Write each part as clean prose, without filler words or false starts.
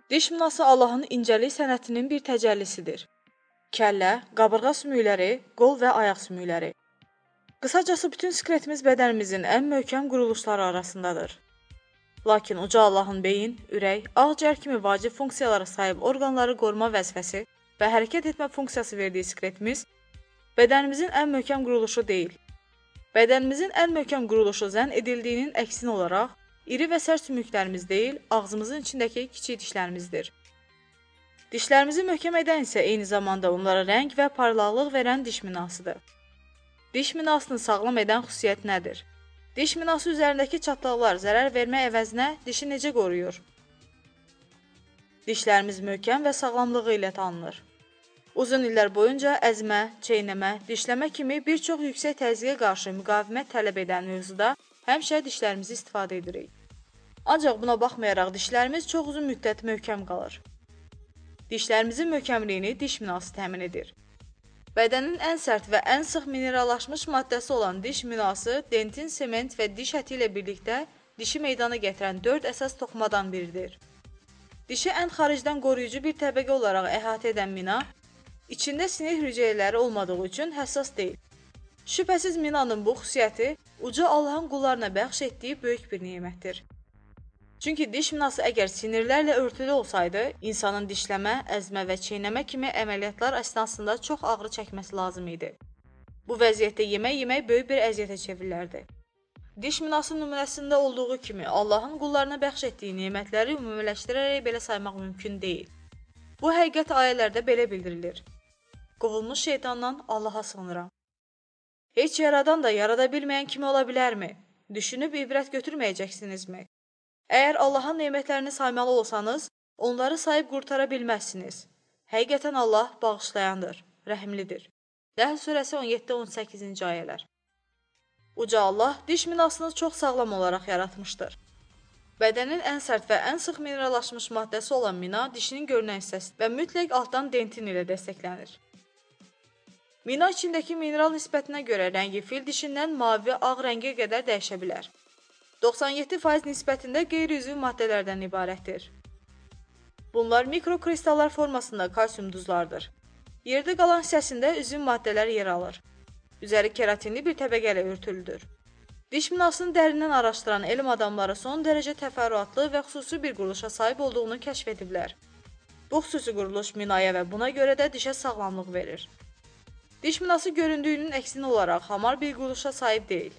Diş minası Allahın incəlik sənətinin bir təcəllisidir. Kəllə, qabırğa sümükləri, qol və ayaq sümükləri. Qısacası bütün skeletimiz bədənimizin ən möhkəm quruluşları arasındadır. Lakin uca Allahın beyin, ürək, ağciyər kimi vacib funksiyalara sahib orqanları qoruma vəzifəsi və hərəkət etmə funksiyası verdiyi skeletimiz bədənimizin ən möhkəm quruluşu deyil. Bədənimizin ən möhkəm quruluşu zənn edildiyinin əksinə olaraq iri və sərt sümüklərimiz deyil, ağzımızın içindəki kiçik dişlərimizdir. Dişlərimizi möhkəm edən isə eyni zamanda onlara rəng və parlaqlıq verən diş minasıdır. Diş minasını sağlam edən xüsusiyyət nədir? Diş minası üzərindəki çatlaqlar zərər vermə əvəzinə dişi necə qoruyur? Dişlərimiz möhkəm və sağlamlığı ilə tanınır. Uzun illər boyunca əzmə, çeynəmə, dişləmə kimi bir çox yüksək təzyiqə qarşı müqavimət tələb edən mövzuda həmişə dişlərimizi istifadə edirik. Ancaq buna baxmayaraq dişlərimiz çox uzun müddət möhkəm qalır. Dişlərimizin möhkəmliyini diş minası təmin edir. Bədənin ən sərt və ən sıx minerallaşmış maddəsi olan diş minası dentin, sement və diş əti ilə birlikdə dişi meydana gətirən 4 əsas toxumadan biridir. Dişi ən xaricdən qoruyucu bir təbəqə olaraq əhatə edən mina, içində sinir hüceyrələri olmadığı üçün həssas deyil. Şübhəsiz minanın bu xüsusiyyəti uca Allahın qullarına bəxş etdiyi böyük bir nemətdir. Çünki diş minası əgər sinirlərlə örtülü olsaydı, insanın dişləmə, əzmə və çeynəmə kimi əməliyyatlar əsnasında çox ağrı çəkməsi lazım idi. Bu vəziyyətdə yemək böyük bir əziyyətə çevrilərdi. Diş minası nümunəsində olduğu kimi Allahın qullarına bəxş etdiyi nemətləri ümumiləşdirərək belə saymaq mümkün deyil. Bu həqiqət ayələrdə belə bildirilir. Qovulmuş şeytandan Allaha sığınıram. Heç yaradan da yarada bilməyən kimi ola bilərmi? Düşünüb ibrət götürməyəcəksinizmi? Əgər Allahın nemətlərini saymalı olsanız, onları sayıb qurtara bilməzsiniz. Həqiqətən Allah bağışlayandır, rəhimlidir. Nəhl surəsi 17-18-ci ayələr. Uca Allah diş minasını çox sağlam olaraq yaratmışdır. Bədənin ən sərt və ən sıx minerallaşmış maddəsi olan mina dişinin görünən hissəsi və mütləq altdan dentin ilə dəstəklənir. Mina içindəki mineral nisbətinə görə rəngi fil dişindən mavi, ağ rəngə qədər dəyişə bilər. 97% nisbətində qeyri-üzvi maddələrdən ibarətdir. Bunlar mikrokristallar formasında kalsium duzlardır. Yerdə qalan hissəsində üzvi maddələr yer alır. Üzəri keratinli bir təbəqə ilə örtülüdür. Diş minasını dərindən araşdıran elm adamları son dərəcə təfərrüatlı və xüsusi bir quruluşa sahib olduğunu kəşf ediblər. Bu xüsusi quruluş minaya və buna görə də dişə sağlamlıq verir. Diş minası göründüyünün əksinə olaraq hamar bir quruluşa sahib deyil.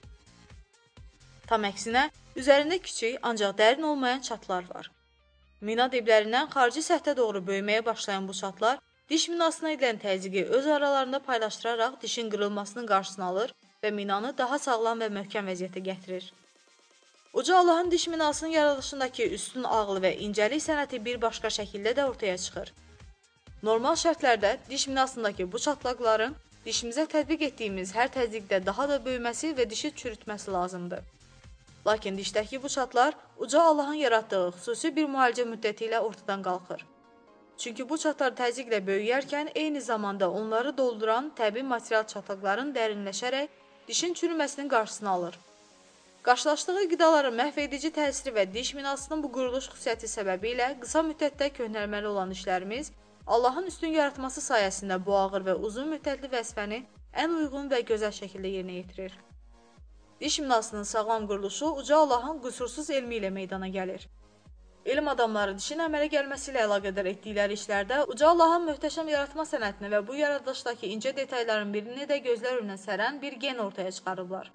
Tam əksinə, üzərində kiçik, ancaq dərin olmayan çatlar var. Mina diblərindən xarici səthə doğru böyüməyə başlayan bu çatlar, diş minasına edilən təzyiqi öz aralarında paylaşdıraraq dişin qırılmasının qarşısını alır və minanı daha sağlam və möhkəm vəziyyətə gətirir. Uca Allahın diş minasının yaradılışındakı üstün ağlı və incəlik sənəti bir başqa şəkildə də ortaya çıxır. Normal şərtlərdə diş minasındakı bu çatlaqların dişimizə tətbiq etdiyimiz hər təzyiqdə daha da böyüməsi və dişi çürütməsi lazımdır. Lakin dişdəki bu çatlar uca Allahın yaratdığı xüsusi bir müalicə müddəti ilə ortadan qalxır. Çünki bu çatlar təzyiqlə böyüyərkən eyni zamanda onları dolduran təbii material çatlaqların dərinləşərək dişin çürüməsinin qarşısını alır. Qarşılaşdığı qidaların məhv edici təsiri və diş minasının bu quruluş xüsusiyyəti səbəbi ilə qısa müddətdə köhnəlməli olan dişlərimiz Allahın üstün yaratması sayəsində bu ağır və uzun müddətli vəzifəni ən uyğun və gözəl şəkildə yerinə yetirir. Diş minasının sağlam quruluşu uca Allahın qüsursuz elmi ilə meydana gəlir. Elm adamları dişin əmələ gəlməsi ilə əlaqədar etdikləri işlərdə uca Allahın möhtəşəm yaratma sənətini və bu yaradılışdakı incə detayların birini də gözlər önünə sərən bir gen ortaya çıxarıblar.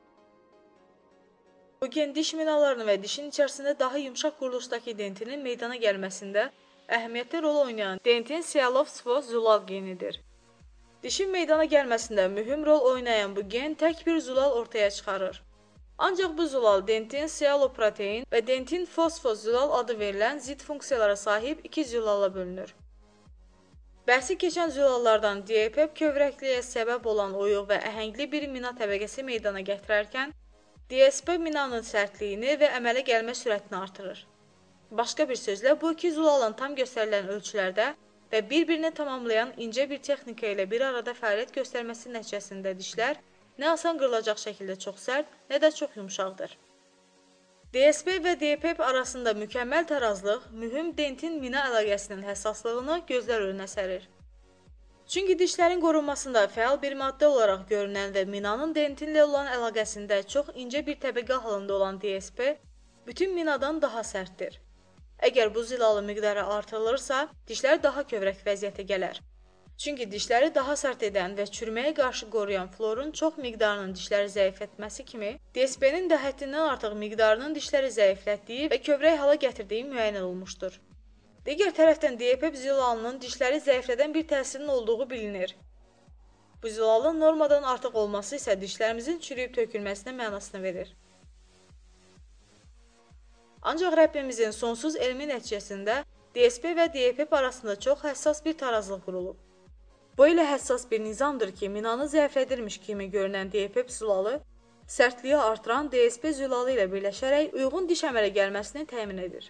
Bu gen diş minalarını və dişin içərisində daha yumşaq quruluşdakı dentinin meydana gəlməsində əhəmiyyətli rol oynayan dentin Sialof-Sfo-Zulav genidir. Dişin meydana gəlməsində mühüm rol oynayan bu gen tək bir zulal ortaya çıxarır. Ancaq bu zulal dentin sialoprotein və dentin fosfozulal adı verilən zid funksiyalara sahib iki zulala bölünür. Bəhsi keçən zulallardan diapep kövrəkliyə səbəb olan oyuq və əhəngli bir mina təbəqəsi meydana gətirərkən, DSP minanın sərtliyini və əmələ gəlmə sürətini artırır. Başqa bir sözlə, bu iki zulalın tam göstərilən ölçülərdə və bir-birini tamamlayan incə bir texnika ilə bir arada fəaliyyət göstərməsi nəticəsində dişlər nə asan qırılacaq şəkildə çox sərt, nə də çox yumşaqdır. DSP və DPEP arasında mükəmməl tarazlıq mühüm dentin mina əlaqəsinin həssaslığını gözlər önünə sərir. Çünki dişlərin qorunmasında fəal bir maddə olaraq görünən və minanın dentinlə olan əlaqəsində çox incə bir təbəqə halında olan DSP bütün minadan daha sərtdir. Əgər bu zilalı miqdarı artırılırsa, dişlər daha kövrək vəziyyətə gələr. Çünki dişləri daha sərt edən və çürüməyə qarşı qoruyan florun çox miqdarının dişləri zəiflətməsi kimi, DSP-nin də həddindən artıq miqdarının dişləri zəiflətdiyi və kövrək hala gətirdiyi müəyyən olunmuşdur. Digər tərəfdən DPEP zilalının dişləri zəiflədən bir təsirinin olduğu bilinir. Bu zilalın normadan artıq olması isə dişlərimizin çürüyüb tökülməsinə mənasını verir. Ancaq Rəbbimizin sonsuz elmi nəticəsində DSP və DPEP arasında çox həssas bir tarazlıq qurulub. Bu elə həssas bir nizamdır ki, minanı zəiflədirmiş kimi görünən DPEP zülalı, sərtliyi artıran DSP zülalı ilə birləşərək uyğun diş əmələ gəlməsini təmin edir.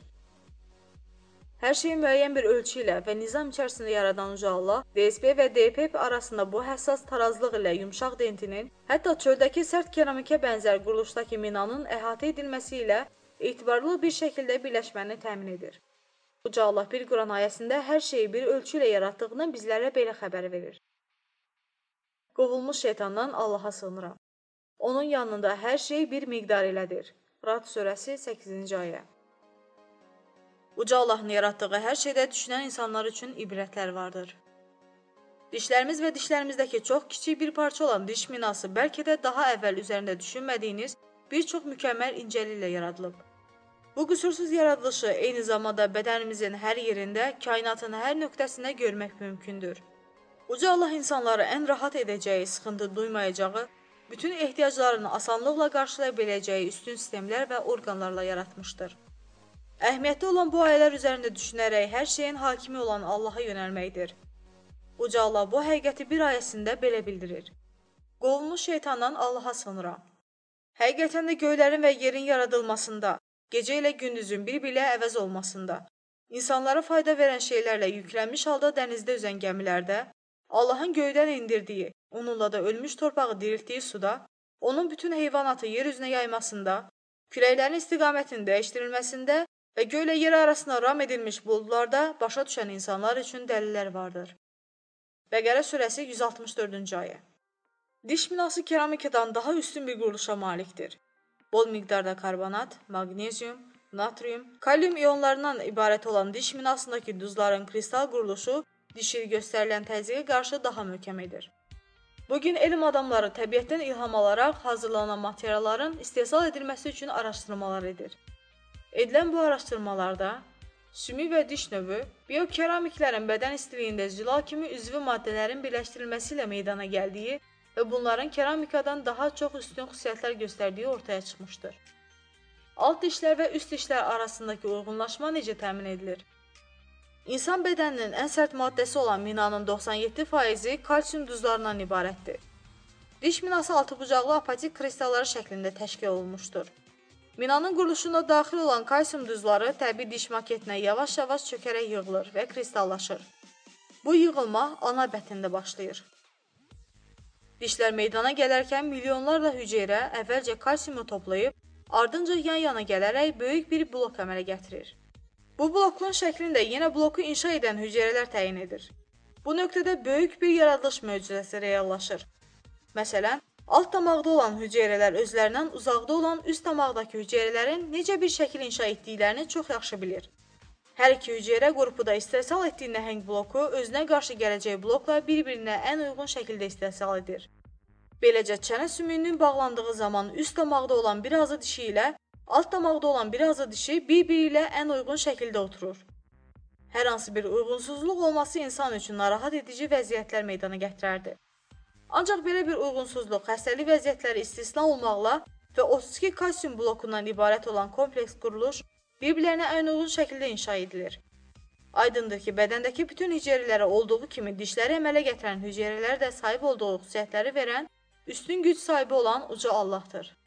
Hər şeyi müəyyən bir ölçü ilə və nizam içərisində yaradan Uca Allah, DSP və DPEP arasında bu həssas tarazlıq ilə yumşaq dentinin, hətta çöldəki sərt keramikə bənzər quruluşdakı minanın əhatə edilməsi ilə etibarlı bir şəkildə birləşməni təmin edir. Uca Allah bir Quran ayəsində hər şeyi bir ölçü ilə yaratdığını bizlərə belə xəbər verir. Qovulmuş şeytandan Allaha sığınıram. Onun yanında hər şey bir miqdar ilədir. Rad surəsi 8-ci ayə. Uca Allahın yaratdığı hər şeydə düşünən insanlar üçün ibrətlər vardır. Dişlərimiz və dişlərimizdəki çox kiçik bir parça olan diş minası bəlkə də daha əvvəl üzərində düşünmədiyiniz bir çox mükəmməl incəliklə yaradılıb. Bu qüsursuz yaradılışı eyni zamanda bədənimizin hər yerində, kainatın hər nöqtəsində görmək mümkündür. Uca Allah insanları ən rahat edəcəyi, sıxıntı duymayacağı, bütün ehtiyaclarını asanlıqla qarşılaya biləcəyi üstün sistemlər və orqanlarla yaratmışdır. Əhəmiyyətli olan bu ayələr üzərində düşünərək hər şeyin hakimi olan Allaha yönəlməkdir. Uca Allah bu həqiqəti bir ayəsində belə bildirir. Qovulmuş şeytandan Allaha sığınıram. Həqiqətən də göylərin və yerin yaradılmasında, gecə ilə gündüzün bir-birlə əvəz olmasında, insanlara fayda verən şeylərlə yüklənmiş halda dənizdə üzən gəmilərdə, Allahın göydən indirdiyi, onunla da ölmüş torpağı diriltdiyi suda, onun bütün heyvanatı yer üzünə yaymasında, küləklərin istiqamətinin dəyişdirilməsində və göylə yer arasında ram edilmiş buludlarda başa düşən insanlar üçün dəlillər vardır. Bəqərə surəsi 164-cü ayə. Diş minası keramikadan daha üstün bir quruluşa malikdir. Bol miqdarda karbonat, magnezium, natrium, kalium iyonlarından ibarət olan diş minasındakı duzların kristal quruluşu dişi göstərilən təzyiqə qarşı daha möhkəm edir. Bugün elm adamları təbiətdən ilham alaraq hazırlanan materialların istehsal edilməsi üçün araşdırmalar edir. Edilən bu araşdırmalarda sümük və diş növü, biokeramiklərin bədən istiliyində zilal kimi üzvü maddələrin birləşdirilməsi ilə meydana gəldiyi və bunların keramikadan daha çox üstün xüsusiyyətlər göstərdiyi ortaya çıxmışdır. Alt dişlər və üst dişlər arasındakı uyğunlaşma necə təmin edilir? İnsan bədəninin ən sərt maddəsi olan minanın 97%-i kalsium duzlarından ibarətdir. Diş minası altıbucaqlı apatik kristalları şəklində təşkil olunmuşdur. Minanın quruluşuna daxil olan kalsium duzları təbii diş maketinə yavaş-yavaş çökərək yığılır və kristallaşır. Bu yığılma ana bətində başlayır. Dişlər meydana gələrkən milyonlarla hüceyrə əvvəlcə kalsiumu toplayıb, ardınca yan-yana gələrək böyük bir blok əmələ gətirir. Bu blokun şəklində yenə bloku inşa edən hüceyrələr təyin edir. Bu nöqtədə böyük bir yaradılış möcüzəsi reallaşır. Məsələn, alt damaqda olan hüceyrələr özlərindən uzaqda olan üst damaqdakı hüceyrələrin necə bir şəkil inşa etdiklərini çox yaxşı bilir. Hər iki hüceyrə qrupu da istehsal etdiyi nəhəng bloku özünə qarşı gələcək blokla bir-birinə ən uyğun şəkildə istehsal edir. Beləcə, çənə sümüyünün bağlandığı zaman üst damaqda olan bir azı dişi ilə alt damaqda olan bir azı dişi bir-biri ilə ən uyğun şəkildə oturur. Hər hansı bir uyğunsuzluq olması insan üçün narahat edici vəziyyətlər meydana gətirərdi. Ancaq belə bir uyğunsuzluq xəstəlik vəziyyətləri istisna olmaqla və 32 kalsium blokundan ibarət olan kompleks quruluş bir-birlərinə ən uyğun şəkildə inşa edilir. Aydındır ki, bədəndəki bütün hüceyrələrə olduğu kimi dişləri əmələ gətirən hüceyrələr də sahib olduğu xüsusiyyətləri verən, üstün güc sahibi olan Uca Allahdır.